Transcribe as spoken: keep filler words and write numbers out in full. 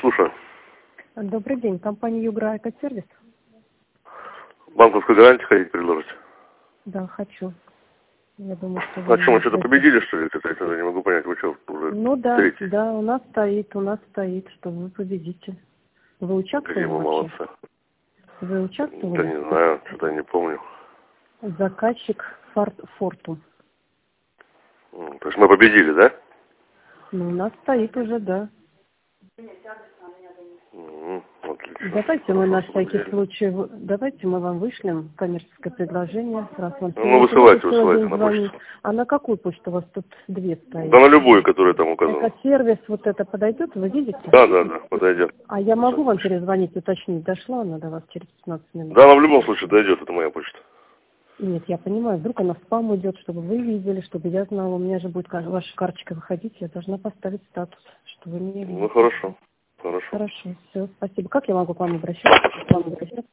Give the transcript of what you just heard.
Слушаю. Добрый день. Компания Югра Экосервис? Банковскую гарантию хотите предложить? Да, хочу. Я думаю, что А вы что, мы меня что-то хотите. победили, что ли? Это, это, я не могу понять, вы что, уже Ну да, третий? да, у нас стоит, у нас стоит, что вы победите. Вы Какие участвовали мы вообще? молодцы. Вы Да участвовали? не знаю, что-то я не помню. Заказчик Форт, Форту. М, То есть мы победили, да? Ну, у нас стоит уже, да. М, Отлично. Давайте мы Хорошо, на что всякий победили. случай, в- давайте мы вам вышлем коммерческое предложение, раз вам Ну, ну, сегодня высылайте, целый высылайте день на звонить. почту. А на какую почту у вас тут две Да стоит? на любую, которая там указана. Экосервис, вот это подойдет, вы видите? Да, да, да, подойдет. А я Всё. могу вам перезвонить, уточнить, дошла она до вас через пятнадцать минут? Да, она в любом случае дойдет, это моя почта. Нет, я понимаю, вдруг она в спам уйдет, чтобы вы видели, чтобы я знала. У меня же будет кар- ваша карточка выходить, я должна поставить статус, что вы меня Ну, видите. хорошо. Хорошо. Хорошо, все, спасибо. Как я могу к вам обращаться? К вам обращаться?